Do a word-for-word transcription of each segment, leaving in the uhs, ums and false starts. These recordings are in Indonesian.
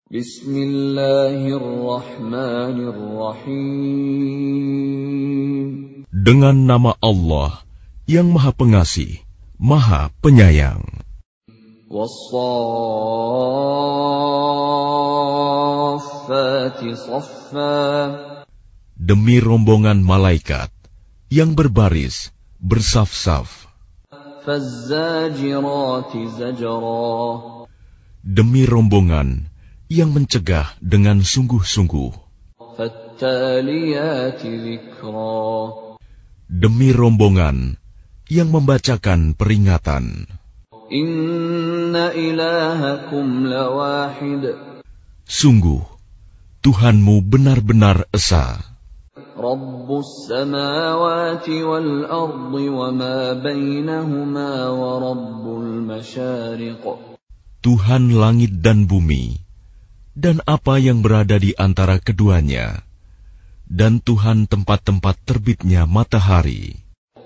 Bismillahirrahmanirrahim. Dengan nama Allah yang Maha Pengasih, Maha Penyayang. Was-saffati saffa. Demi rombongan malaikat yang berbaris, bersaf-saf. Faz-zajirati zajra. Demi rombongan yang mencegah dengan sungguh-sungguh. Fattaliyati dzikra. Demi rombongan yang membacakan peringatan. Inna ilahakum lawahid. Sungguh, Tuhanmu benar-benar esa. Rabbus samawati wal ardi wa ma bainahuma wa rabbul masyariq. Tuhan langit dan bumi, dan apa yang berada di antara keduanya, dan Tuhan tempat-tempat terbitnya matahari.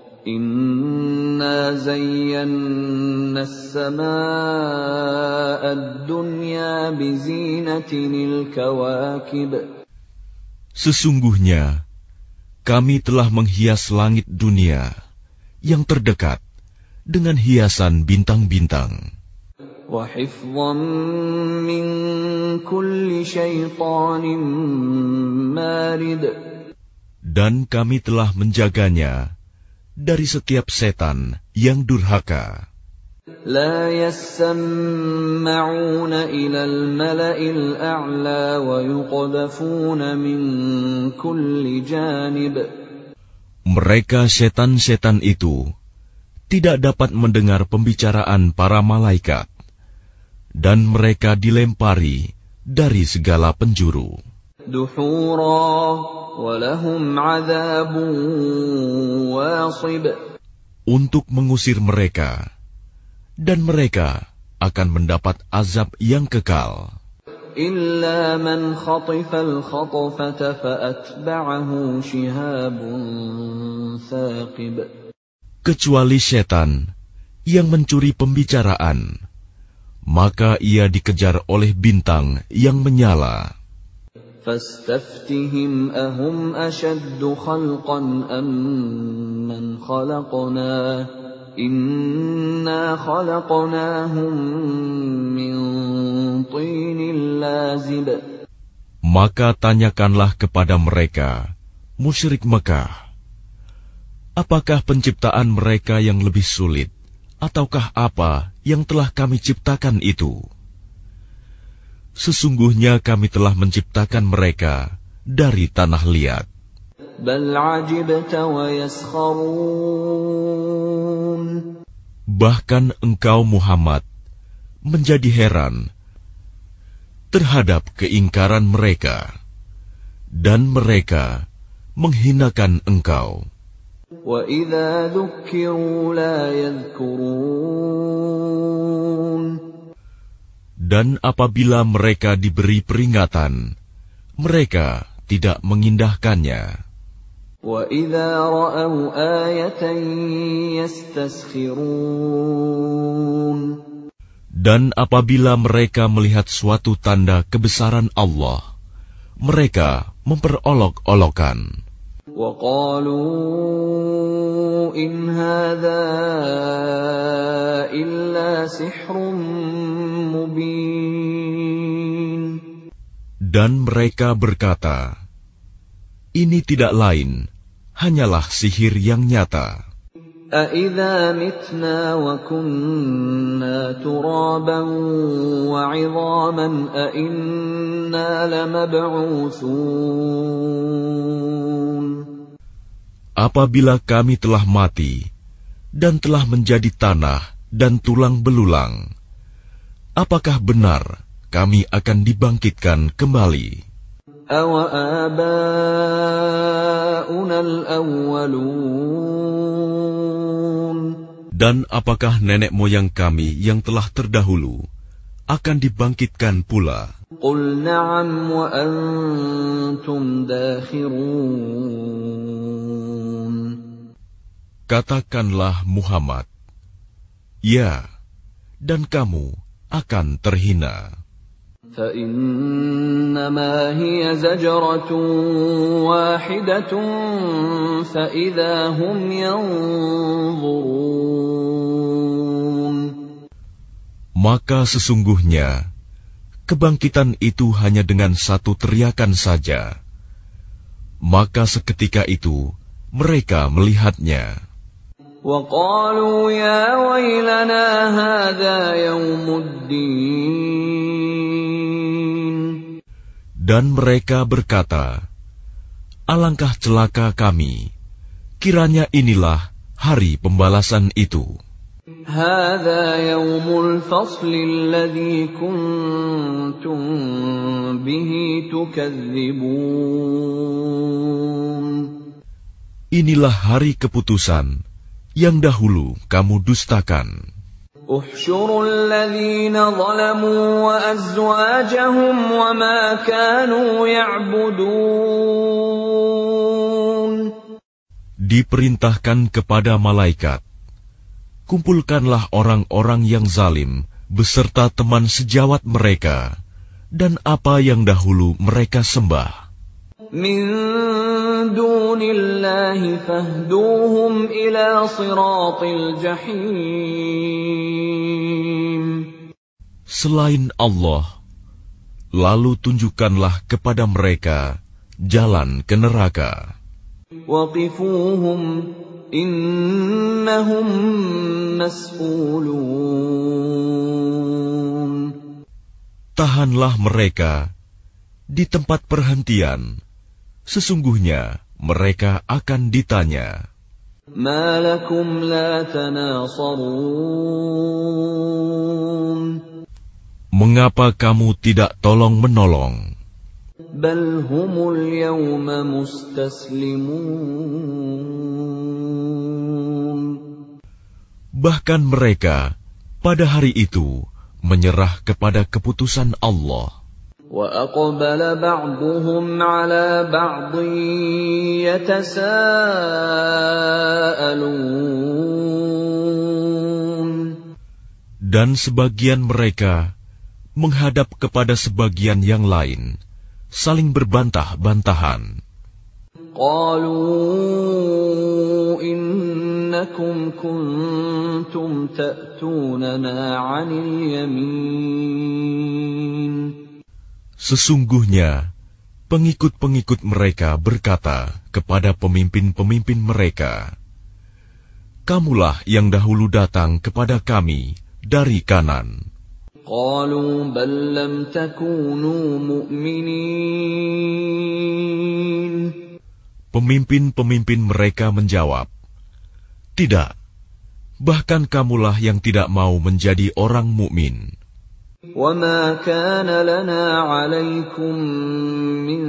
Inna zayyanna as-samaa'a ad-dunya bizinatinil kawakib. Sesungguhnya, kami telah menghias langit dunia yang terdekat dengan hiasan bintang-bintang. Wa hifdhan min kulli syaitanin marid. Dan kami telah menjaganya dari setiap setan yang durhaka. La yasma'una ila al-mala'il a'la wa yuqdhafuna min kulli janib. Mereka setan-setan itu tidak dapat mendengar pembicaraan para malaikat, dan mereka dilempari dari segala penjuru. Duhura wa lahum 'adzabun wasib. Untuk mengusir mereka, dan mereka akan mendapat azab yang kekal. Illa man khatifal khatfata fa'atba'ahu shihabun thaqib. Kecuali setan yang mencuri pembicaraan, maka ia dikejar oleh bintang yang menyala. Fastaftihim ahum ashaddu khalqan amman khalaqna. Inna khalaqnahum min tinin lazib. Maka tanyakanlah kepada mereka, musyrik Mekah, apakah penciptaan mereka yang lebih sulit, ataukah apa yang telah kami ciptakan itu? Sesungguhnya kami telah menciptakan mereka dari tanah liat. Bal ajibta wa yaskharun. Bahkan engkau Muhammad menjadi heran terhadap keingkaran mereka, dan mereka menghinakan engkau. Wa idza dzukkiru la yadhkurun. Dan apabila mereka diberi peringatan, mereka tidak mengindahkannya. Wa idza ra'aw ayatan yastaskhirun. Dan apabila mereka melihat suatu tanda kebesaran Allah, mereka memperolok-olokan. Wa qalu in hadza illa sihrun mubin. Dan mereka berkata, ini tidak lain, hanyalah sihir yang nyata. أَإِذَا مِتْنَا وَكُنَّا تُرَابًا وَعِظَامًا أَإِنَّا لَمَبْعُوثُونَ. Apabila kami telah mati dan telah menjadi tanah dan tulang belulang, apakah benar kami akan dibangkitkan kembali? أَوَآبَاؤُنَا الْأَوَّلُونَ. Dan apakah nenek moyang kami yang telah terdahulu akan dibangkitkan pula? قُلْ نَعَمْ وَأَنْتُمْ دَاخِرُونَ. Katakanlah Muhammad, ya, dan kamu akan terhina. فإنما هي زجرة واحدة فإذا هم ينظرون. Maka sesungguhnya kebangkitan itu hanya dengan satu teriakan saja. Maka seketika itu mereka melihatnya. وَقَالُوا يَا وَيْلَنَا هَذَا يَوْمُ الدِّينِ. Dan mereka berkata, alangkah celaka kami, kiranya inilah hari pembalasan itu. هَذَا يَوْمُ الْفَصْلِ الَّذِي كُنتُم بِهِ تُكَذِّبُونَ. Inilah hari keputusan yang dahulu kamu dustakan. احشروا الذين ظلموا وأزواجهم وما كانوا يعبدون. Diperintahkan kepada malaikat, kumpulkanlah orang-orang yang zalim beserta teman sejawat mereka dan apa yang dahulu mereka sembah. Min dunillahi fahduhum ila siratil jahim. Selain Allah, lalu tunjukkanlah kepada mereka jalan ke neraka. Waqifuhum innahum mas'ulun. Tahanlah mereka di tempat perhentian, sesungguhnya mereka akan ditanya. Ma lakum la tanasarun. Mengapa kamu tidak tolong-menolong? Bal humul yawma mustaslimun. Bahkan mereka pada hari itu menyerah kepada keputusan Allah. Wa aqbala ba'duhum 'ala ba'dhin yatasaalun. Dan sebagian mereka menghadap kepada sebagian yang lain, saling berbantah-bantahan. Qalu innakum kuntum ta'tunana 'anil yamin. Sesungguhnya pengikut-pengikut mereka berkata kepada pemimpin-pemimpin mereka, kamulah yang dahulu datang kepada kami dari kanan. Qalu bal lam takunu mu'minin. Pemimpin-pemimpin mereka menjawab, tidak, bahkan kamulah yang tidak mau menjadi orang mukmin. Wa ma kana lana 'alaikum min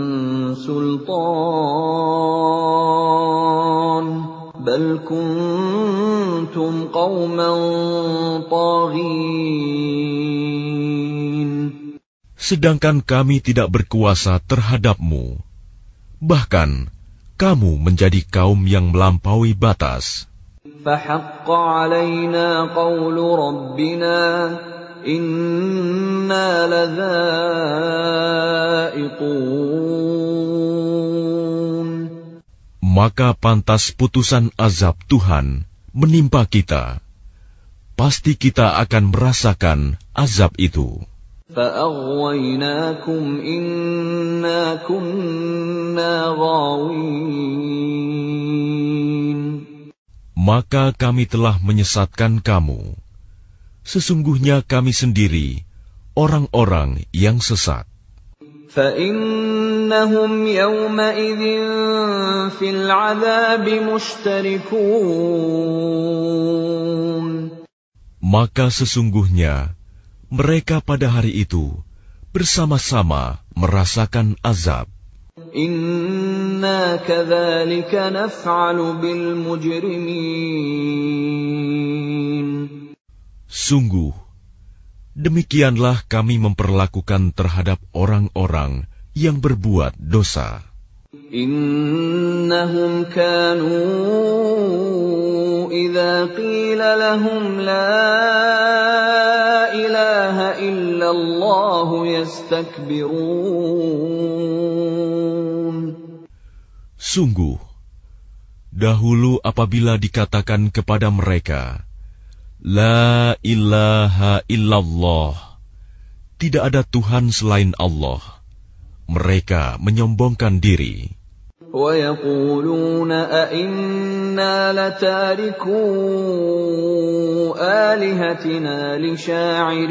sultan bal kuntum qauman taghin. Sedangkan kami tidak berkuasa terhadapmu, bahkan kamu menjadi kaum yang melampaui batas. Fahaqqa 'alaina qawlu rabbina inna ladza'iqun. Maka pantas putusan azab Tuhan menimpa kita. Pasti kita akan merasakan azab itu. فَأَغْوَيْنَاكُمْ إِنَّا كُنَّا غَاوِينَ. Maka kami telah menyesatkan kamu. Sesungguhnya kami sendiri orang-orang yang sesat. فَإِنَّهُمْ يَوْمَئِذٍ فِي الْعَذَابِ مُشْتَرِكُونَ. Maka sesungguhnya mereka pada hari itu bersama-sama merasakan azab. Inna kadzalika naf'alu bil mujrimin. Sungguh, demikianlah kami memperlakukan terhadap orang-orang yang berbuat dosa. إنهم كانوا إذا قيل لهم لا إله إلا الله يستكبرون. Sungguh, dahulu apabila dikatakan kepada mereka, La ilaha illallah, tidak ada Tuhan selain Allah, mereka menyombongkan diri. وَيَقُولُونَ أَإِنَّا لَتَارِكُو آلِهَتِنَا لِشَاعِرٍ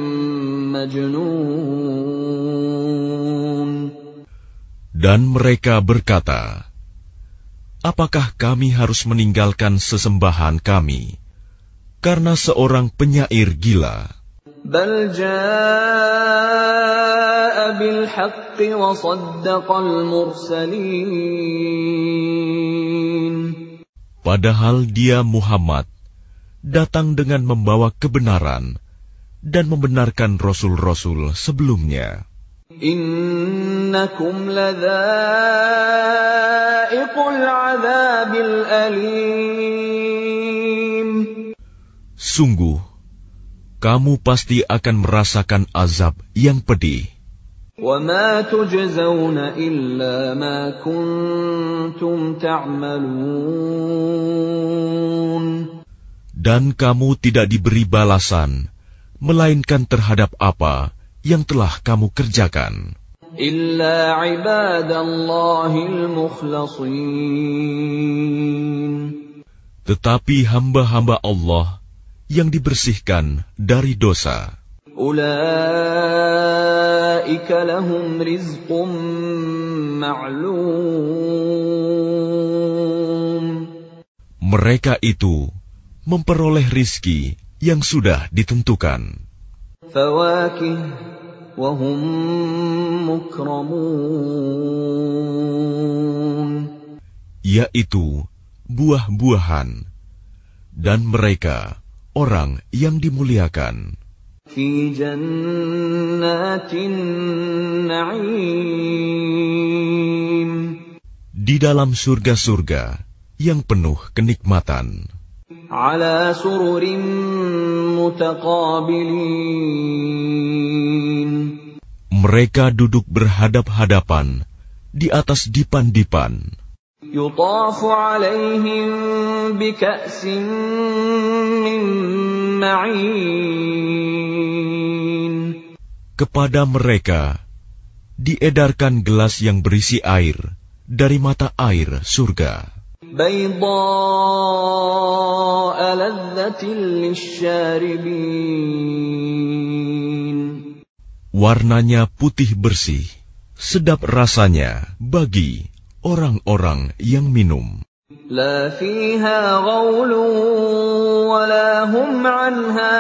مَجْنُونٍ. Dan mereka berkata, apakah kami harus meninggalkan sesembahan kami karena seorang penyair gila? بَلْ جَاءَ بِالْحَقِّ وَصَدَّقَ الْمُرْسَلِينَ. Padahal dia Muhammad datang dengan membawa kebenaran dan membenarkan rasul-rasul sebelumnya. إِنَّكُمْ لَذَائِقُو الْعَذَابِ الْأَلِيمِ. Sungguh, kamu pasti akan merasakan azab yang pedih. وَمَا تُجْزَوْنَ إِلَّا مَا كُنتُمْ تَعْمَلُونَ. Dan kamu tidak diberi balasan, melainkan terhadap apa yang telah kamu kerjakan. إِلَّا عِبَادَ اللَّهِ الْمُخْلَصِينَ. Tetapi hamba-hamba Allah yang dibersihkan dari dosa. أُولَئِكَ لَهُمْ رِزْقٌ مَّعْلُومٌ. Mereka itu memperoleh rizki yang sudah ditentukan. فَوَاكِهُ وَهُمْ مُكْرَمُونَ. Yaitu buah-buahan, dan mereka orang yang dimuliakan. في جنات النعيم. Di dalam surga-surga yang penuh kenikmatan. على سرر متقابلين. Mereka duduk berhadap-hadapan di atas dipan-dipan. يطاف عليهم بكأس من معين. Kepada mereka diedarkan gelas yang berisi air dari mata air surga. بيضاء لذة للشاربين. Warnanya putih bersih, sedap rasanya bagi orang-orang yang minum. لا فيها غول ولا هم عنها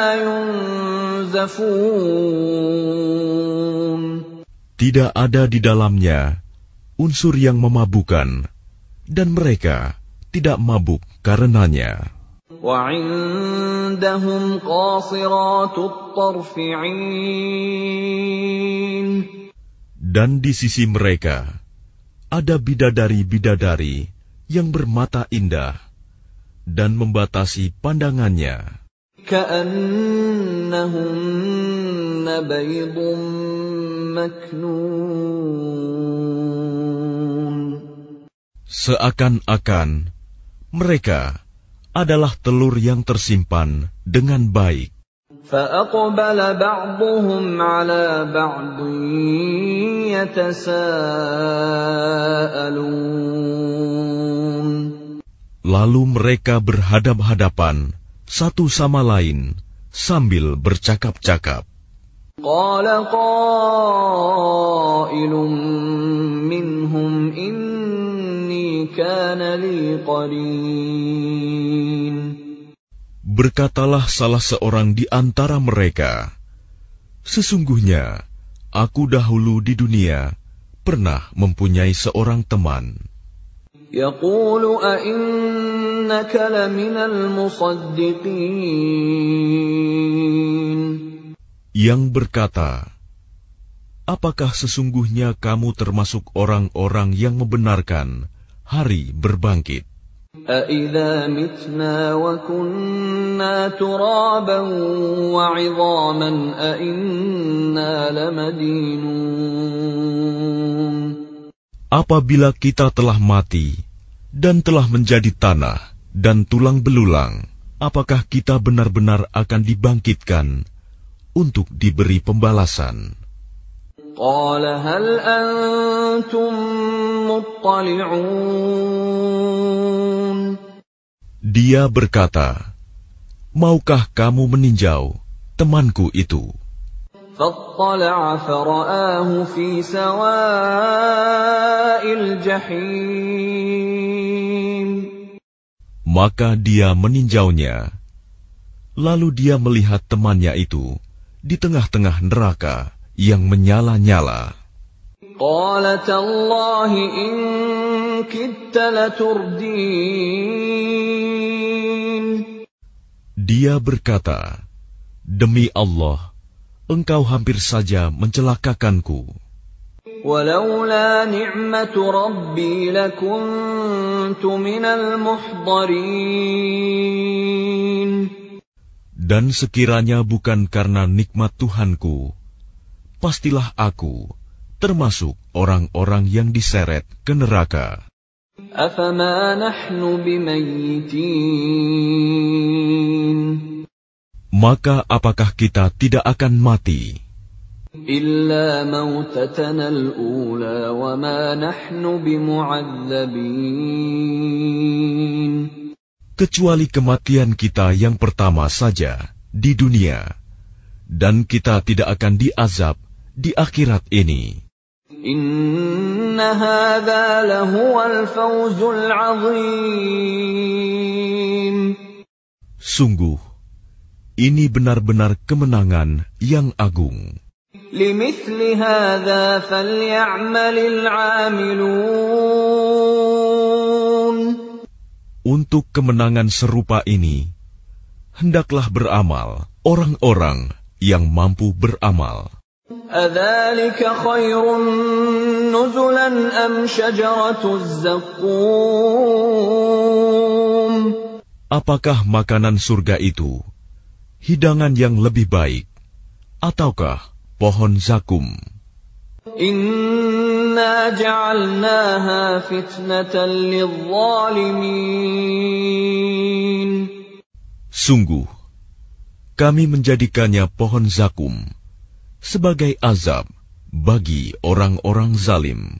ينزفون. Tidak ada di dalamnya unsur yang memabukkan, dan mereka tidak mabuk karenanya. وعندهم قاصرات الطرف عين. Dan di sisi mereka ada bidadari-bidadari yang bermata indah dan membatasi pandangannya. كأنهن بيض مكنون. Seakan-akan mereka adalah telur yang tersimpan dengan baik. فأقبل بعضهم على بعض يتساءلون. Lalu mereka berhadap-hadapan satu sama lain sambil bercakap-cakap. قال قائل منهم إني كان لي قرين. Berkatalah salah seorang di antara mereka, sesungguhnya aku dahulu di dunia pernah mempunyai seorang teman. يقول أئنك لمن المصدقين. Yang berkata, apakah sesungguhnya kamu termasuk orang-orang yang membenarkan hari berbangkit? أَإِذَا مِتْنَا وَكُنَّا تُرَابًا وَعِظَامًا أَإِنَّا لَمَدِينُونَ. Apabila kita telah mati dan telah menjadi tanah dan tulang belulang, apakah kita benar-benar akan dibangkitkan untuk diberi pembalasan? قَالَ هَلْ أَنْتُمْ مُطَّلِعُونَ. Dia berkata, maukah kamu meninjau temanku itu? فَاطَّلَعَ فَرَآهُ فِي سَوَاءِ الْجَحِيمِ. Maka dia meninjaunya, lalu dia melihat temannya itu di tengah-tengah neraka yang menyala-nyala. قَالَ تَاللَّهِ إِن كِدتَّ لَتُرْدِينِ. Dia berkata, demi Allah, engkau hampir saja mencelakakanku. وَلَوْلَا نِعْمَةُ رَبِّي لَكُنتُ مِنَ الْمُحْضَرِينَ. Dan sekiranya bukan karena nikmat Tuhanku, pastilah aku termasuk orang-orang yang diseret ke neraka. أَفَمَا نَحْنُ بِمَيِّتِينَ. Maka apakah kita tidak akan mati? إِلَّا مَوْتَتَنَا الْأُولَى وَمَا نَحْنُ بِمُعَذَّبِينَ. Kecuali kematian kita yang pertama saja di dunia, dan kita tidak akan diazab di akhirat ini. إِنَّ هَذَا لَهُوَ الْفَوْزُ الْعَظِيمُ. Sungguh, ini benar-benar kemenangan yang agung. لِمِثْلِ هَذَا فَلْيَعْمَلِ الْعَامِلُونَ. Untuk kemenangan serupa ini, hendaklah beramal orang-orang yang mampu beramal. أَذَلِكَ خَيْرٌ نُزُلًا أَمْ شَجَرَةُ الزَّقُّومِ. Apakah makanan surga itu hidangan yang lebih baik, ataukah pohon zakum? إِنَّا جَعَلْنَاهَا فِتْنَةً لِلظَّالِمِينَ. Sungguh, kami menjadikannya pohon zakum sebagai azab bagi orang-orang zalim.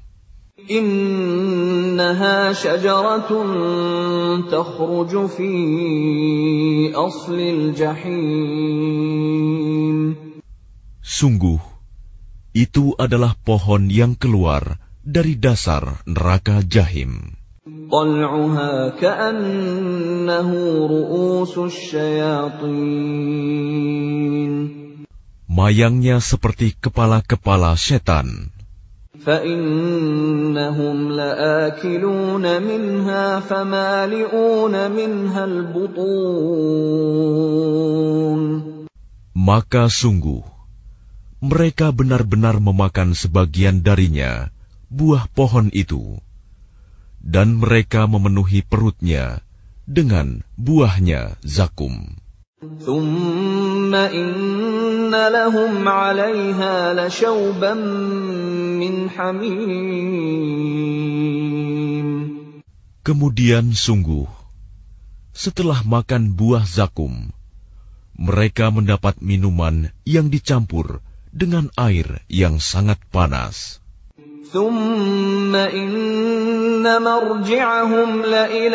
إِنَّهَا شَجَرَةٌ تَخْرُجُ فِي أَصْلِ الْجَحِيمِ. Sungguh, itu adalah pohon yang keluar dari dasar neraka Jahim. طَلْعُهَا كَأَنَّهُ رُءُوسُ الشَّيَاطِينِ. Mayangnya seperti kepala-kepala setan. فَإِنَّهُمْ لَآكِلُونَ مِنْهَا فَمَالِئُونَ مِنْهَا الْبُطُونَ. Maka sungguh, mereka benar-benar memakan sebagian darinya, buah pohon itu, dan mereka memenuhi perutnya dengan buahnya zakum. ثُمَّ إِنَّ لَهُمْ عَلَيْهَا لَشَوْبًا مِّنْ حَمِيمٍ. Kemudian sungguh, setelah makan buah zakum, mereka mendapat minuman yang dicampur dengan air yang sangat panas. ثُمَّ إِنَّ مَرْجِعَهُمْ لَإِلَى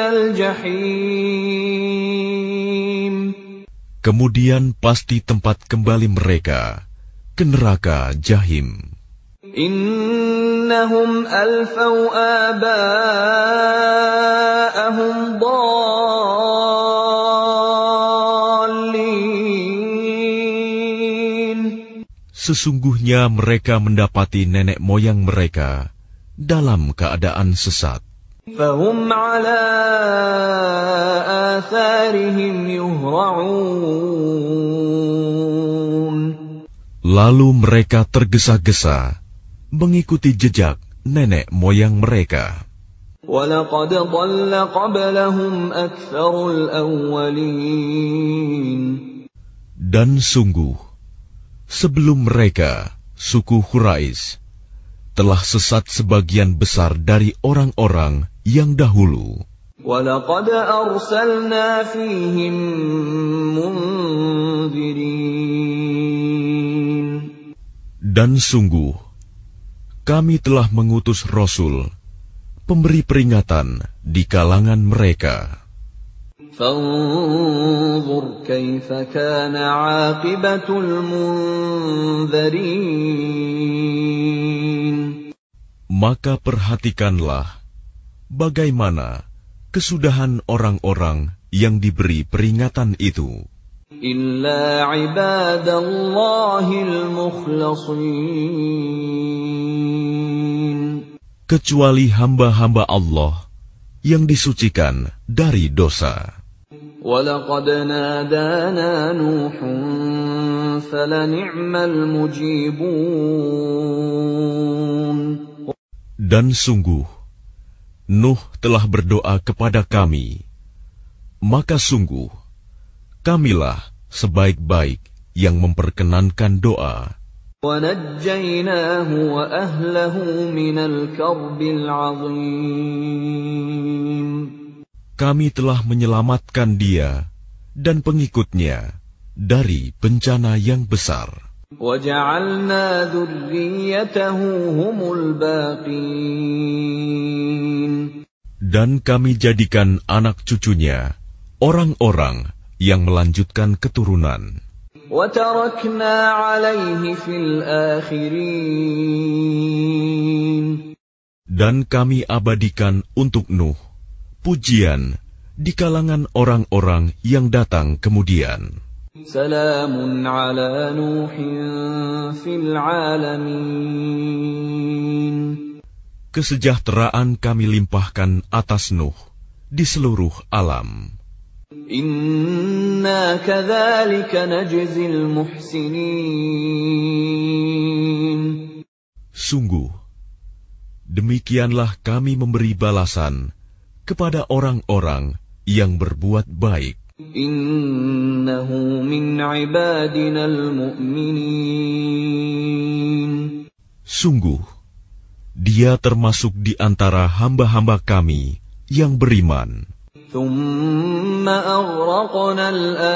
الْجَحِيمِ. Kemudian pasti tempat kembali mereka ke neraka Jahim. إِنَّهُمْ أَلْفَوْا آبَاءَهُمْ ضَالِّينَ. Sesungguhnya mereka mendapati nenek moyang mereka dalam keadaan sesat. فَهُمْ عَلَى آثَارِهِمْ يُهْرَعُونَ. Lalu mereka tergesa-gesa mengikuti jejak nenek moyang mereka. وَلَقَدْ ضَلَّ قَبْلَهُمْ أَكْثَرُ الْأَوَّلِينَ. Dan sungguh, sebelum mereka, suku Quraisy, telah sesat sebagian besar dari orang-orang yang dahulu. وَلَقَدْ أَرْسَلْنَا فِيهِمْ مُنذِرِينَ. Dan sungguh, kami telah mengutus Rasul, pemberi peringatan di kalangan mereka. فَانظُرْ كَيْفَ كَانَ عَاقِبَةُ الْمُنذَرِينَ. Maka perhatikanlah bagaimana kesudahan orang-orang yang diberi peringatan itu. إِلَّا عِبَادَ اللَّهِ الْمُخْلَصِينَ. Kecuali hamba-hamba Allah yang disucikan dari dosa. وَلَقَدْ نَادَانَا نُوحٌ فَلَنِعْمَ الْمُجِيبُونَ. Dan sungguh, Nuh telah berdoa kepada kami, maka sungguh, kamilah sebaik-baik yang memperkenankan doa. وَنَجَّيْنَاهُ وَأَهْلَهُ مِنَ الْكَرْبِ الْعَظِيمِ. Kami telah menyelamatkan dia dan pengikutnya dari bencana yang besar. وَجَعَلْنَا ذُرِّيَّتَهُ هُمُ الْبَاقِينَ. Dan kami jadikan anak cucunya orang-orang yang melanjutkan keturunan. وَتَرَكْنَا عَلَيْهِ فِي الْآخِرِينَ. Dan kami abadikan untuk Nuh pujian di kalangan orang-orang yang datang kemudian. سَلَامٌ عَلَى نُوحٍ فِي الْعَالَمِينَ. Kesejahteraan kami limpahkan atas Nuh di seluruh alam. إِنَّا كَذَلِكَ نَجْزِي الْمُحْسِنِينَ. Sungguh, demikianlah kami memberi balasan kepada orang-orang yang berbuat baik. إِنَّهُ مِنْ عِبَادِنَا الْمُؤْمِنِينَ. Sungguh, dia termasuk di antara hamba-hamba kami yang beriman. ثُمَّ أَغْرَقْنَا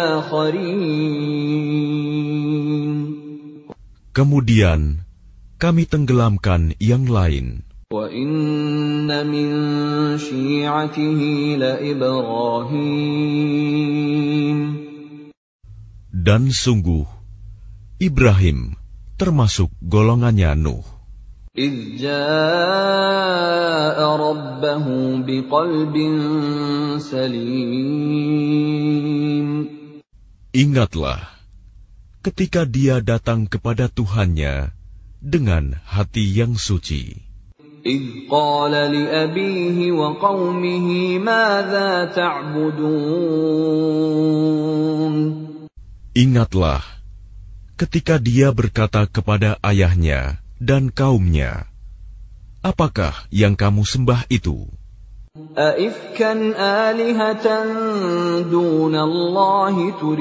الْآخَرِينَ. Kemudian kami tenggelamkan yang lain. وَإِنَّ مِنْ شِيعَتِهِ لَإِبْرَاهِيمَ. Dan sungguh, Ibrahim termasuk golongannya Nuh. إِذْ جَاءَ رَبَّهُ بِقَلْبٍ سَلِيمٍ. Ingatlah, ketika dia datang kepada Tuhannya dengan hati yang suci. إِذْ قَالَ لِأَبِيهِ وَقَوْمِهِ مَاذَا تَعْبُدُونَ. Ingatlah, ketika dia berkata kepada ayahnya dan kaumnya, apakah yang kamu sembah itu? أَئِفْكًا آلِهَةً دُونَ اللَّهِ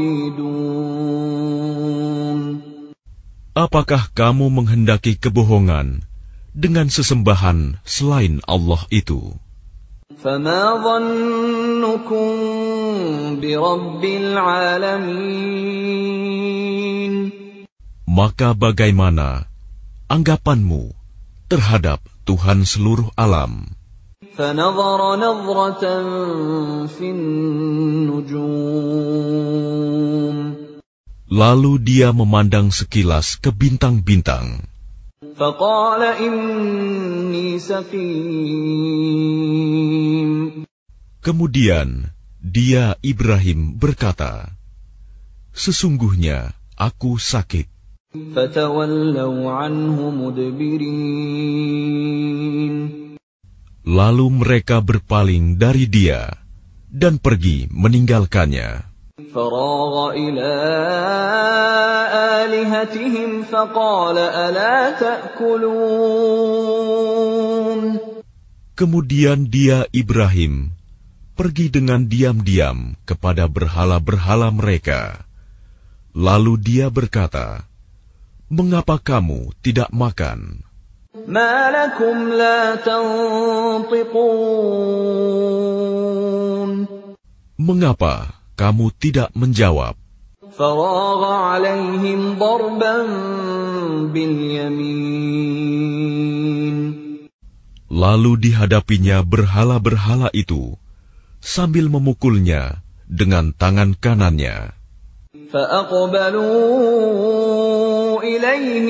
تُرِيدُونَ. Apakah kamu menghendaki kebohongan dengan sesembahan selain Allah itu? فَمَا ظَنُّكُمْ بِرَبِّ الْعَالَمِينَ. Maka bagaimana anggapanmu terhadap Tuhan seluruh alam? فَنَظَرَ نَظْرَةً فِي النُّجُومِ. Lalu dia memandang sekilas ke bintang-bintang. فَقَالَ إِنِّي سَقِيمٌ. Kemudian dia Ibrahim berkata, sesungguhnya aku sakit. فَتَوَلَّوْا عَنْهُ مُدْبِرِينَ. Lalu mereka berpaling dari dia dan pergi meninggalkannya. فراغ إلى آلهتهم فقال ألا تأكلون. Kemudian dia Ibrahim pergi dengan diam-diam kepada berhala-berhala mereka. Lalu dia berkata, "Mengapa kamu tidak makan?" ما لكم لا تنطقون. Mengapa kamu tidak menjawab? فراغ عليهم ضربا باليمين. Lalu dihadapinya berhala-berhala itu sambil memukulnya dengan tangan kanannya. فأقبلوا إليه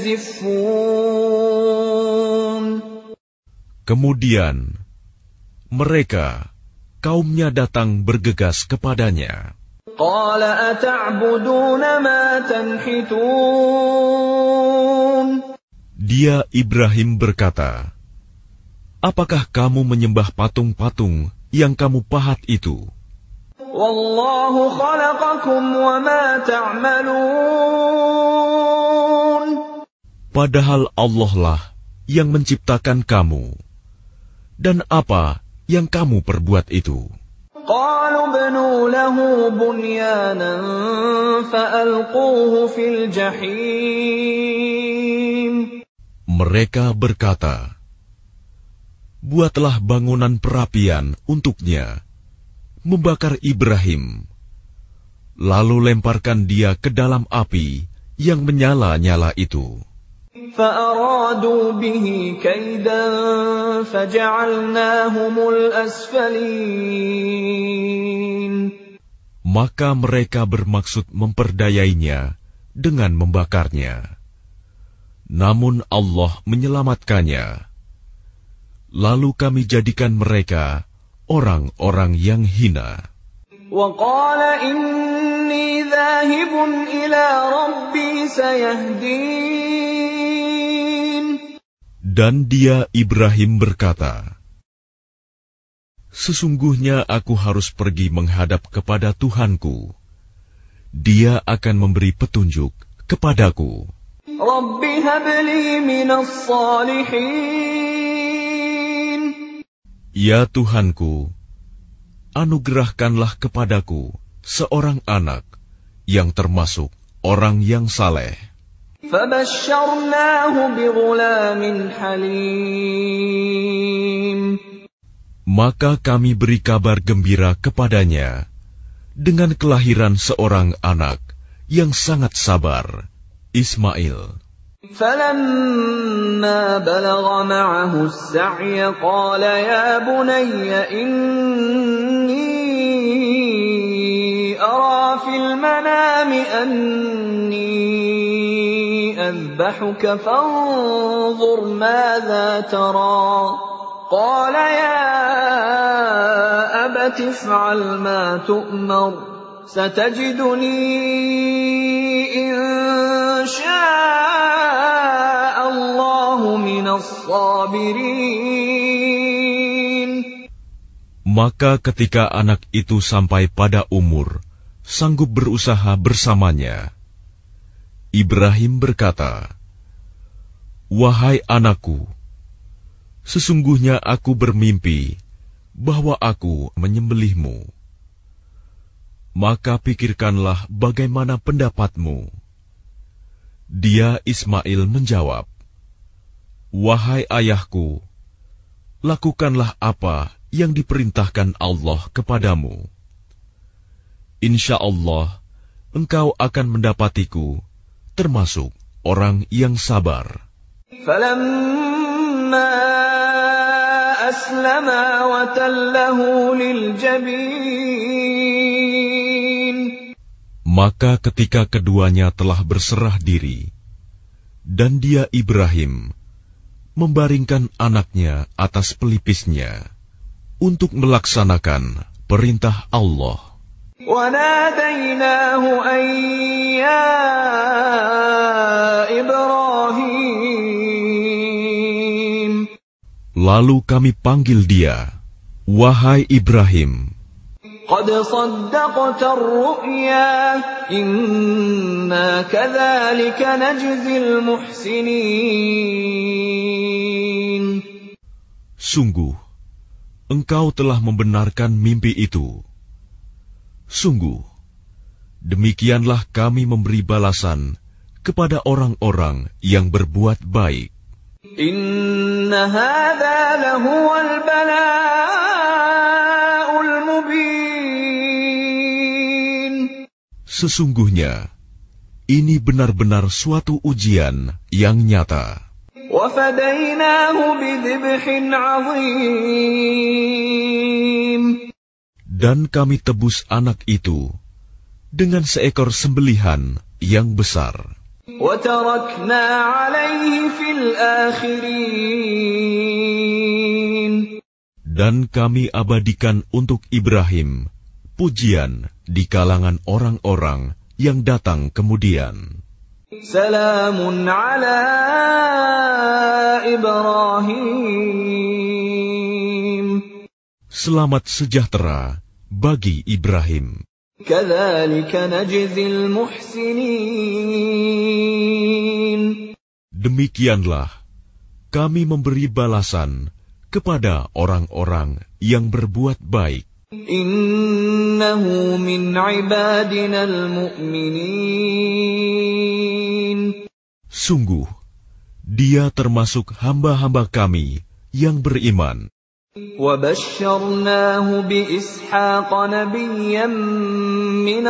يزفون. Kemudian mereka, kaumnya datang bergegas kepadanya. قال أتعبدون ما تنحتون. Dia Ibrahim berkata, "Apakah kamu menyembah patung-patung yang kamu pahat itu? والله خلقكم وما تعملون. Padahal Allah lah yang menciptakan kamu. Dan apa yang kamu perbuat itu?" قالوا ابنوا له بنيانا فألقوه في الجحيم. Mereka berkata, "Buatlah bangunan perapian untuknya, membakar Ibrahim, lalu lemparkan dia ke dalam api yang menyala-nyala itu." فأرادوا به كيدا فجعلناهم الأسفلين. Maka mereka bermaksud memperdayainya dengan membakarnya. Namun Allah menyelamatkannya. Lalu kami jadikan mereka orang-orang yang hina. وقال إني ذاهب إلى ربي سيهدين. Dan dia Ibrahim berkata, "Sesungguhnya aku harus pergi menghadap kepada Tuhanku. Dia akan memberi petunjuk kepadaku." رب هب لي من الصالحين. Ya Tuhanku, anugerahkanlah kepadaku seorang anak yang termasuk orang yang saleh. فبشرناه بغلام حليم. Maka kami beri kabar gembira kepadanya dengan kelahiran seorang anak yang sangat sabar, Ismail. فلما بلغ معه السعي قال يا بني إني أرى في المنام أني أذبحك فانظر ماذا ترى. قال يا أبت افعل ما تؤمر ستجدني إن شاء الله من الصابرين. Maka ketika anak itu sampai pada umur sanggup berusaha bersamanya, Ibrahim berkata, "Wahai anakku, sesungguhnya aku bermimpi bahwa aku menyembelihmu. Maka pikirkanlah bagaimana pendapatmu." Dia Ismail menjawab, "Wahai ayahku, lakukanlah apa yang diperintahkan Allah kepadamu. Insya Allah, engkau akan mendapatiku termasuk orang yang sabar." فَلَمَّا أَسْلَمَا وَتَلَّهُ لِلْجَبِينِ. Maka ketika keduanya telah berserah diri, dan dia Ibrahim membaringkan anaknya atas pelipisnya untuk melaksanakan perintah Allah. وَنَادَيْنَاهُ أَن يَا إِبْرَاهِيمُ. Lalu kami panggil dia, "Wahai Ibrahim." قد صدقت الرؤيا إنا كذلك نجزي المحسنين. Sungguh, engkau telah membenarkan mimpi itu. Sungguh, demikianlah kami memberi balasan kepada orang-orang yang berbuat baik. Inna hadza lahuwal bala'ul mubin. Sesungguhnya, ini benar-benar suatu ujian yang nyata. وَفَدَيْنَاهُ بِذِبْحٍ عَظِيمٍ. Dan kami tebus anak itu dengan seekor sembelihan yang besar. وَتَرَكْنَا عَلَيْهِ فِي الْآخِرِينَ. Dan kami abadikan untuk Ibrahim pujian di kalangan orang-orang yang datang kemudian. Salamun ala Ibrahim. Selamat sejahtera bagi Ibrahim. Kadzalika najzil muhsinin. Demikianlah kami memberi balasan kepada orang-orang yang berbuat baik. Innahu min ibadina al-mu'minin. Sungguh, dia termasuk hamba-hamba kami yang beriman. وَبَشَّرْنَاهُ بِإِسْحَاقَ نَبِيًّا مِّنَ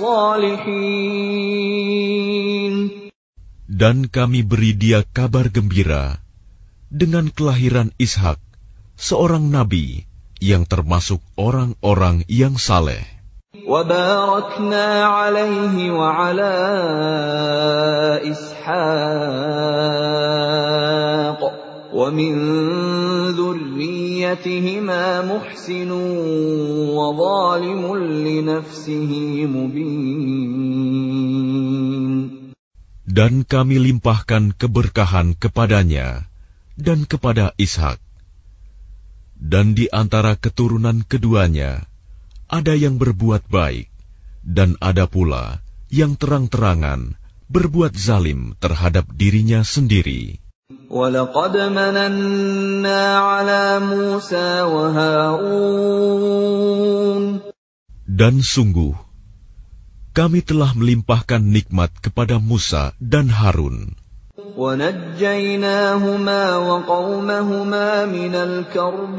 الصَّالِحِينَ. Dan kami beri dia kabar gembira dengan kelahiran Ishak, seorang nabi yang termasuk orang-orang yang saleh. وَبَارَكْنَا عَلَيْهِ وَعَلَى إِسْحَاقَ وَمِنْ ذُرِّيَّتِهِمَا مُحْسِنٌ وَظَالِمٌ لِنَفْسِهِ مُبِينٌ. Dan kami limpahkan keberkahan kepadanya dan kepada Ishak. Dan di antara keturunan keduanya, ada yang berbuat baik, dan ada pula yang terang-terangan berbuat zalim terhadap dirinya sendiri. وَلَقَدْ مَنَنَّا عَلَى مُوسَى وَهَارُونَ. Dan sungguh, kami telah melimpahkan nikmat kepada Musa dan Harun. وَنَجَّيْنَاهُمَا وَقَوْمَهُمَا مِنَ الْكَرْبِ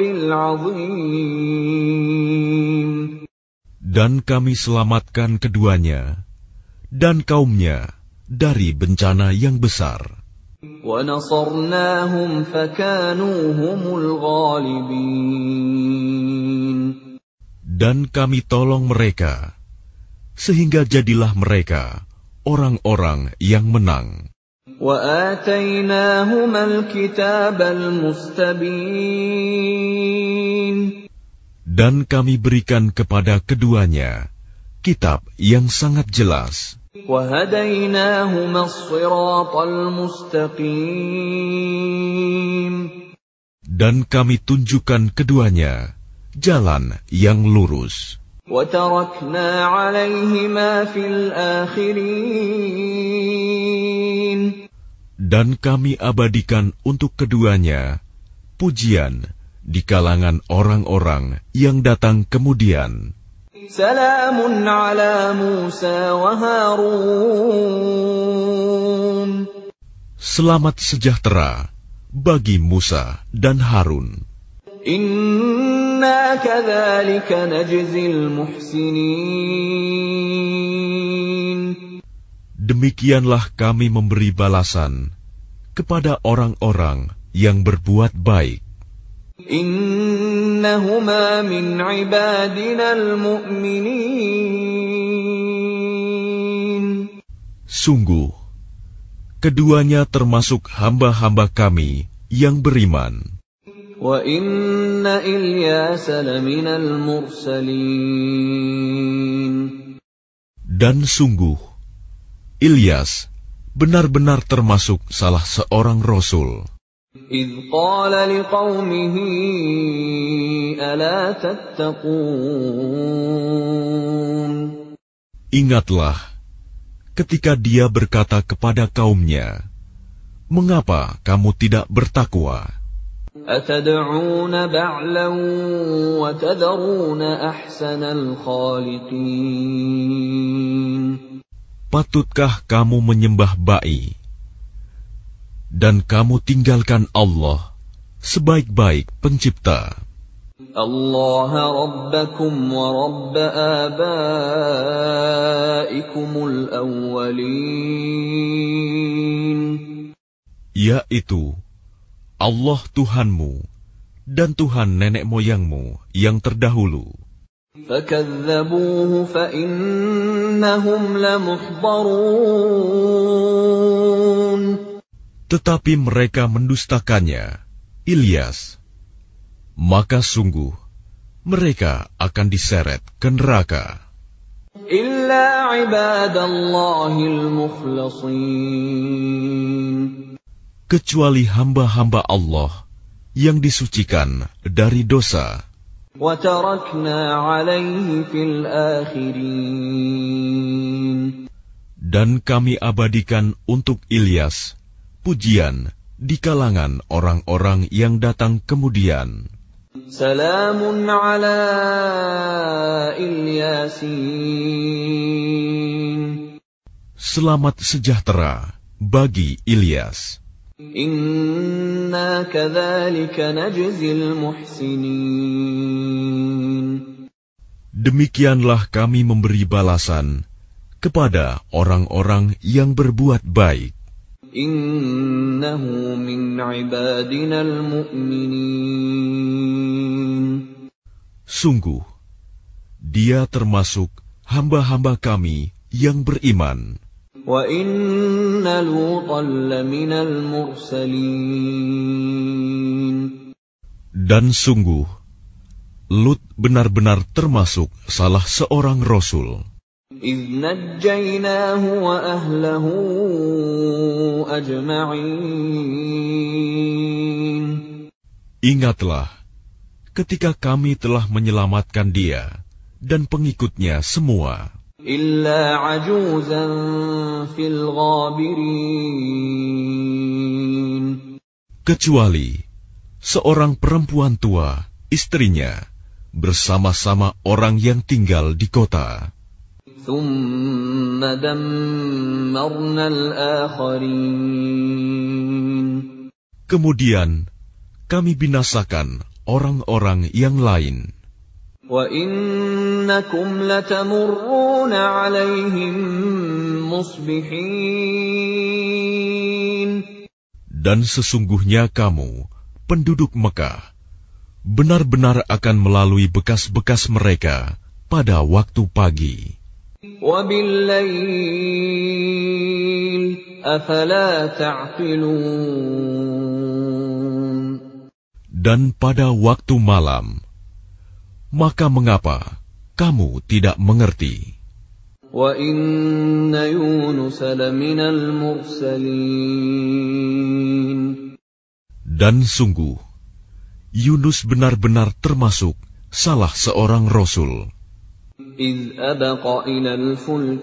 الْعَظِيمِ. Dan kami selamatkan keduanya dan kaumnya dari bencana yang besar. وَنَصَرْنَاهُمْ فَكَانُوا هُمُ الْغَالِبِينَ. Dan kami tolong mereka, sehingga jadilah mereka orang-orang yang menang. وَآتَيْنَاهُمَا الْكِتَابَ الْمُسْتَبِينَ. Dan kami berikan kepada keduanya kitab yang sangat jelas. وَهَدَيْنَاهُمَا الصِّرَاطَ الْمُسْتَقِيمَ. Dan kami tunjukkan keduanya jalan yang lurus. وَتَرَكْنَا عَلَيْهِمَا فِي الْآخِرِينَ. Dan kami abadikan untuk keduanya pujian di kalangan orang-orang yang datang kemudian. Salamun ala Musa wa Harun. Selamat sejahtera bagi Musa dan Harun. Inna kadzalika najzil muhsinin. Demikianlah kami memberi balasan kepada orang-orang yang berbuat baik. Innahuma min ibadina al-mu'minin. Sungguh, keduanya termasuk hamba-hamba kami yang beriman. Wa inna Ilyas laminal mursalin. Dan sungguh, Ilyas benar-benar termasuk salah seorang rasul. إذ قال لقومه ألا تتقون. Ingatlah ketika dia berkata kepada kaumnya, mengapa kamu tidak bertakwa? أتدعون بعلا وتذرون أحسن الخالقين. Patutkah kamu menyembah ba'i dan kamu tinggalkan Allah sebaik-baik pencipta? Allah Rabbakum wa Rabb abaikumul awwalin. Yaitu Allah Tuhanmu dan Tuhan nenek moyangmu yang terdahulu. فَكَذَّبُوهُ فَإِنَّهُمْ لَمُحْضَرُونَ. Tetapi mereka mendustakannya, Ilyas. Maka sungguh, mereka akan diseret ke neraka. إِلَّا عِبَادَ اللَّهِ الْمُخْلَصِينَ. Kecuali hamba-hamba Allah yang disucikan dari dosa. وَتَرَكْنَا عَلَيْهِ فِي الْآخِرِينَ. Dan kami abadikan untuk Ilyas pujian di kalangan orang-orang yang datang kemudian. Salamun ala Ilyasin. Selamat sejahtera bagi Ilyas. Inna kadzalika najzil muhsinin. Demikianlah kami memberi balasan kepada orang-orang yang berbuat baik. Innahu min ibadinal mu'minin. Sungguh, dia termasuk hamba-hamba kami yang beriman. Wa inna Lutan laminal mursalin. Dan sungguh, Lut benar-benar termasuk salah seorang rasul. إِذْ نَجَّيْنَاهُ وَأَهْلَهُ أَجْمَعِينَ. Ingatlah, ketika kami telah menyelamatkan dia dan pengikutnya semua. إِلَّا عَجُوزًا فِي الْغَابِرِينَ. Kecuali seorang perempuan tua, istrinya, bersama-sama orang yang tinggal di kota. ثُمَّ دَمَّرْنَا الْآخَرِينَ. Kemudian kami binasakan orang-orang yang lain. وَإِنَّكُمْ لَتَمُرُّونَ عَلَيْهِمْ مُصْبِحِينَ. Dan sesungguhnya kamu, penduduk Mekah, benar-benar akan melalui bekas-bekas mereka pada waktu pagi. وَبِاللَّيْلِ أَفَلَا تَعْقِلُونَ. Dan pada waktu malam, maka mengapa kamu tidak mengerti? وَإِنَّ يُونُسَ لَمِنَ الْمُرْسَلِينَ. Dan sungguh, Yunus benar-benar termasuk salah seorang rasul. إِذْ أَبَقَ إِلَى الْفُلْكِ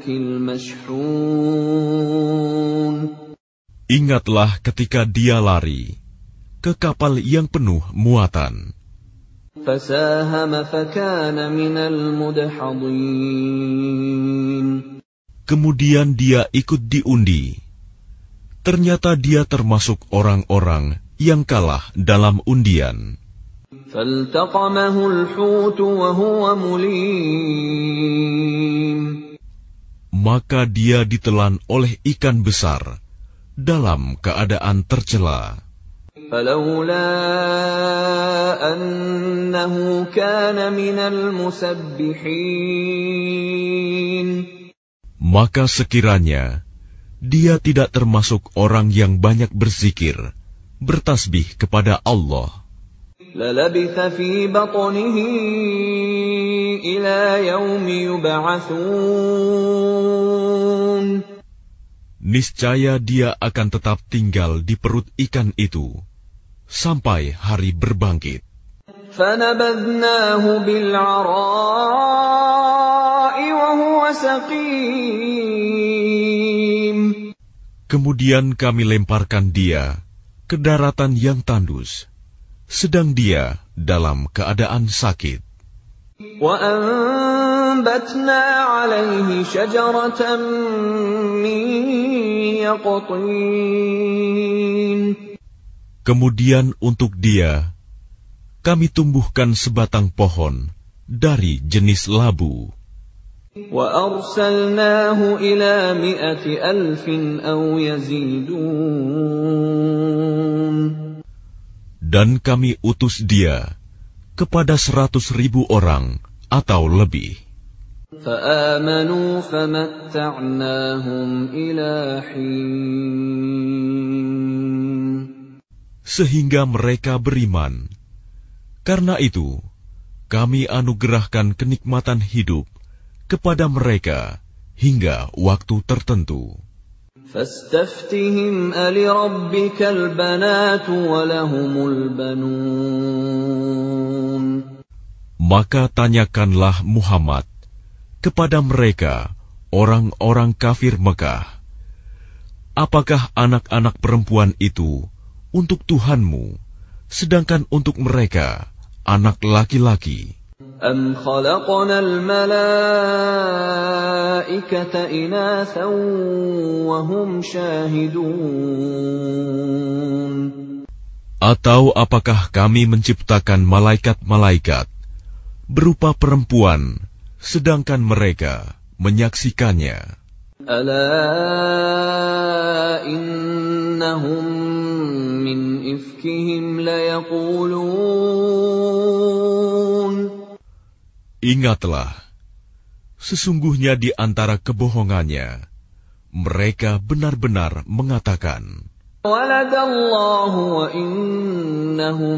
الْمَشْحُونِ. Ingatlah ketika dia lari ke kapal yang penuh muatan. فَسَاهَمَ فَكَانَ مِنَ الْمُدْحَضِينَ. Kemudian dia ikut diundi. Ternyata dia termasuk orang-orang yang kalah dalam undian. فَالْتَقَمَهُ الْحُوتُ وَهُوَ مُلِيمٌ. Maka dia ditelan oleh ikan besar dalam keadaan tercela. فَلَوْلَا أَنَّهُ كَانَ مِنَ الْمُسَبِّحِينَ. Maka sekiranya dia tidak termasuk orang yang banyak berzikir, bertasbih kepada Allah, لَلَبِثَ فِي بَطْنِهِ إِلَى يَوْمِ يُبْعَثُونَ. niscaya dia akan tetap tinggal di perut ikan itu sampai hari berbangkit. فَنَبَذْنَاهُ بِالْعَرَاءِ وَهُوَ سَقِيمٌ. Kemudian kami lemparkan dia ke daratan yang tandus, sedang dia dalam keadaan sakit. وَأَنبَتْنَا عَلَيْهِ شَجَرَةً مِّن يَقْطِينٍ. Kemudian untuk dia kami tumbuhkan sebatang pohon dari jenis labu. وَأَرْسَلْنَاهُ إِلَى مِائَةِ أَلْفٍ أَوْ يَزِيدُونَ. Dan kami utus dia kepada seratus ribu orang atau lebih. فَآمَنُوا فَمَتَّعْنَاهُمْ إِلَى حِينٍ. Sehingga mereka beriman. Karena itu, kami anugerahkan kenikmatan hidup kepada mereka hingga waktu tertentu. فَاسْتَفْتِهِمْ أَلِرَبِّكَ الْبَنَاتُ وَلَهُمُ الْبَنُونَ. Maka tanyakanlah Muhammad kepada mereka, orang-orang kafir Mekah, apakah anak-anak perempuan itu untuk Tuhanmu, sedangkan untuk mereka anak laki-laki? أَمْ خَلَقْنَا الْمَلَائِكَةَ إِنَاثًا وَهُمْ شَاهِدُونَ. Atau apakah kami menciptakan malaikat-malaikat berupa perempuan, sedangkan mereka menyaksikannya? أَلَا إِنَّهُمْ مِنْ إِفْكِهِمْ لَيَقُولُونَ. Ingatlah, sesungguhnya di antara kebohongannya, mereka benar-benar mengatakan, وَلَدَ اللَّهُ وَإِنَّهُمْ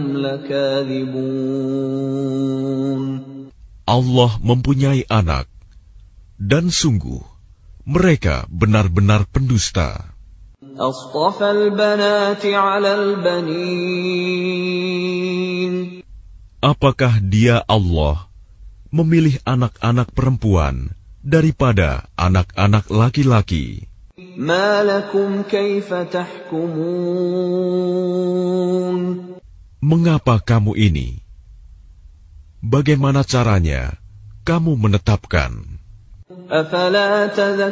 لَكَاذِبُونَ. Allah mempunyai anak, dan sungguh, mereka benar-benar pendusta. أَصْطَفَى الْبَنَاتِ عَلَى الْبَنِينَ. Apakah dia Allah memilih anak-anak perempuan daripada anak-anak laki-laki? مَا لَكُمْ كَيْفَ تَحْكُمُونَ. Mengapa kamu ini? Bagaimana caranya kamu menetapkan? أَفَلَا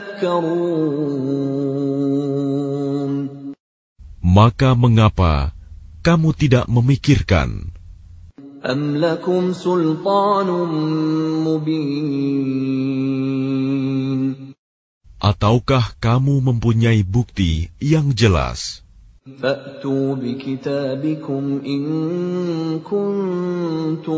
تَذَكَّرُونَ. Maka mengapa kamu tidak memikirkan? أَمْ لَكُمْ سُلْطَانٌ مُّبِينٌ. Ataukah kamu mempunyai bukti yang jelas? فَأْتُوا بِكِتَابِكُمْ إِن كُنتُمْ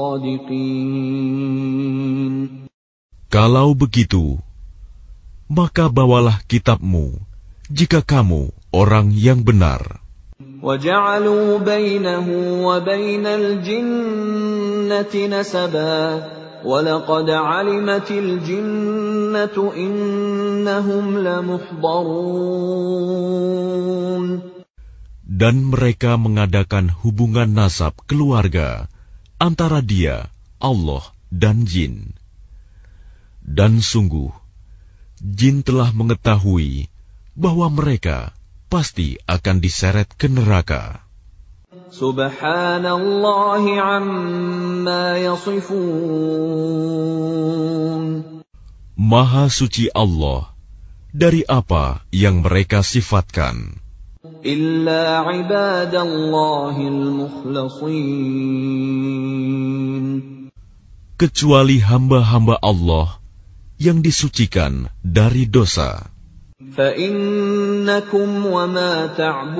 صَادِقِينَ. Kalau begitu, maka bawalah kitabmu jika kamu orang yang benar. وَجَعَلُوا بَيْنَهُ وَبَيْنَ الْجِنَّةِ نَسَبًا وَلَقَدْ عَلِمَتِ الْجِنَّةُ إِنَّهُمْ لَمُحْضَرُونَ. Dan mereka mengadakan hubungan nasab keluarga antara dia, Allah, dan jin. Dan sungguh, jin telah mengetahui bahwa mereka pasti akan diseret ke neraka. Subhanallah amma yasifun. Maha suci Allah dari apa yang mereka sifatkan. Illa ibadallahil mukhlasin. Kecuali hamba-hamba Allah yang disucikan dari dosa. فَإِنَّكُمْ وَمَا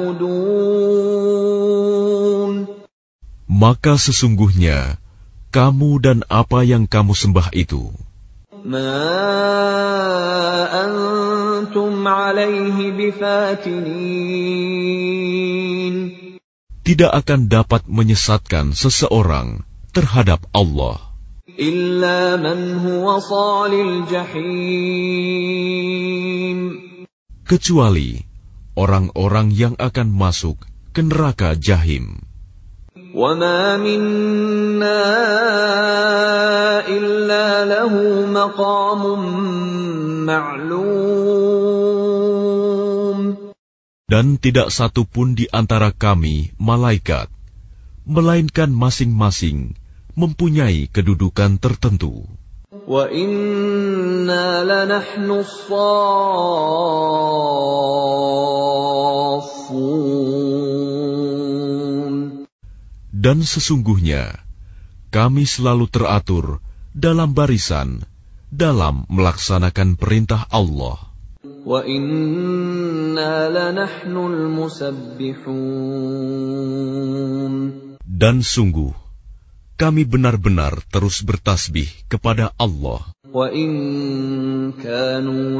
تَعْبُدُونَ. Maka sesungguhnya kamu dan apa yang kamu sembah itu, مَا أَنْتُمْ عَلَيْهِ بِفَاتِنِينَ. tidak akan dapat menyesatkan seseorang terhadap Allah. إِلَّا مَنْ هُوَ صَالِ الْجَحِيمِ. Kecuali orang-orang yang akan masuk ke ke neraka Jahim. وَمَا مِنَّا إِلَّا لَهُ مَقَامٌ مَعْلُومٌ. Dan tidak satu pun di antara kami, malaikat, melainkan masing-masing mempunyai kedudukan tertentu. وَإِنَّا لَنَحْنُ الصَّافُّونَ. Dan sesungguhnya, kami selalu teratur dalam barisan, dalam melaksanakan perintah Allah. وَإِنَّا لَنَحْنُ الْمُسَبِّحُونَ. Dan sungguh, kami benar-benar terus bertasbih kepada Allah. وَإِن كَانُوا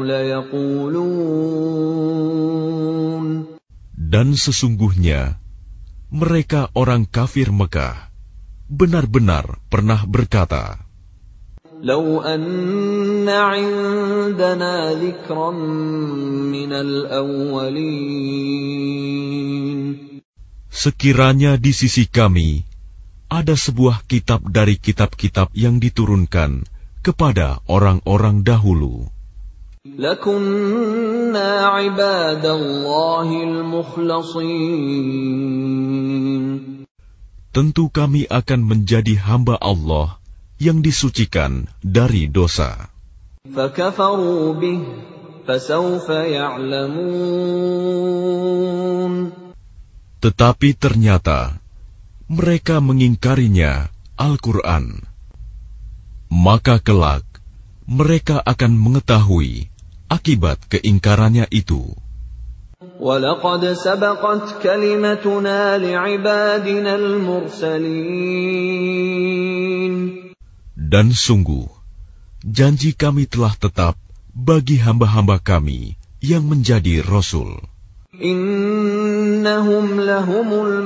لَيَقُولُونَ. Dan sesungguhnya, mereka orang kafir Mekah benar-benar pernah berkata, لَوْ أَنَّ عِندَنَا ذِكْرًا مِنَ الْأَوَّلِينَ. sekiranya di sisi kami ada sebuah kitab dari kitab-kitab yang diturunkan kepada orang-orang dahulu, لَكُنَّا عِبَادَ اللَّهِ الْمُخْلَصِينَ. tentu kami akan menjadi hamba Allah yang disucikan dari dosa. فَكَفَرُوا بِهِ فَسَوْفَ يَعْلَمُونَ. Tetapi ternyata mereka mengingkarinya, Al-Quran. Maka kelak mereka akan mengetahui akibat keingkarannya itu. وَلَقَدْ سَبَقَتْ كَلِمَتُنَا لِعِبَادِنَا الْمُرْسَلِينَ. Dan sungguh, janji kami telah tetap bagi hamba-hamba kami yang menjadi Rasul. إِنَّهُمْ لَهُمُ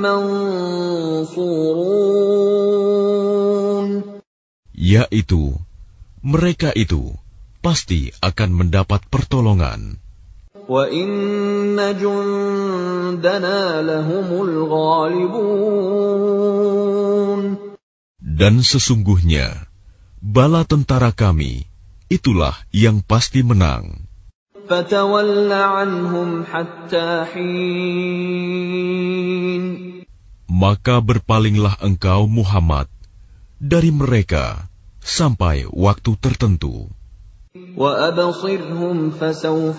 الْمَنْصُورُونَ. Yaitu, mereka itu pasti akan mendapat pertolongan. وَإِنَّ جُنْدَنَا لَهُمُ الْغَالِبُونَ. Dan sesungguhnya, bala tentara kami, itulah yang pasti menang. فَتَوَلَّ عَنْهُمْ حَتَّى حِينٍ. Maka berpalinglah engkau Muhammad dari mereka sampai waktu tertentu. وَأَبْصِرْهُمْ فَسَوْفَ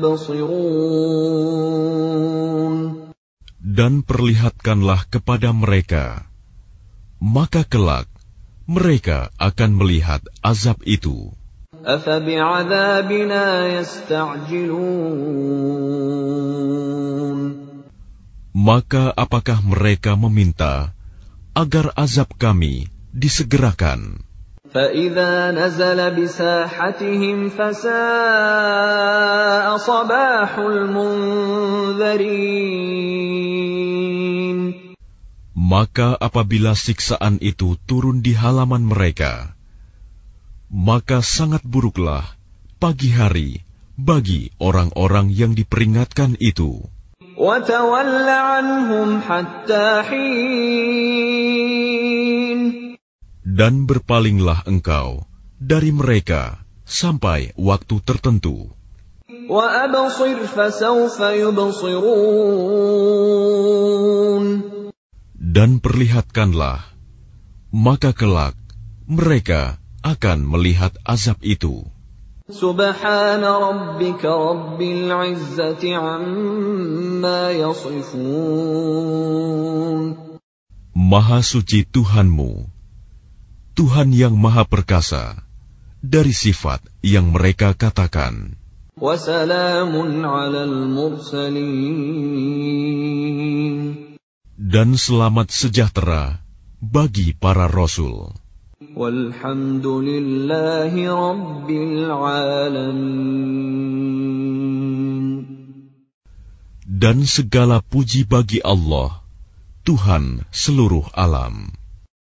يُبْصِرُونَ. Dan perlihatkanlah kepada mereka, maka kelak mereka akan melihat azab itu. أَفَبِعَذَابِنَا يَسْتَعْجِلُونَ. Maka apakah mereka meminta agar azab kami disegerakan? فَإِذَا نَزَلَ بِسَاحَتِهِمْ فَسَاءَ صَبَاحُ الْمُنذَرِينَ. Maka apabila siksaan itu turun di halaman mereka, maka sangat buruklah pagi hari bagi orang-orang yang diperingatkan itu. وَتَوَلَّ عَنْهُمْ حَتَّى حِينٍ. Dan berpalinglah engkau dari mereka sampai waktu tertentu. وَأَبْصِرْ فَسَوْفَ يُبْصِرُونَ. Dan perlihatkanlah, maka kelak mereka akan melihat azab itu. سبحان ربك رب العزة عما يصفون. Maha suci Tuhanmu, Tuhan yang maha perkasa, dari sifat yang mereka katakan. وسلام على المرسلين. Dan selamat sejahtera bagi para Rasul. وَالْحَمْدُ لِلَّهِ رَبِّ الْعَالَمِينَ. Dan segala puji bagi Allah, Tuhan seluruh alam.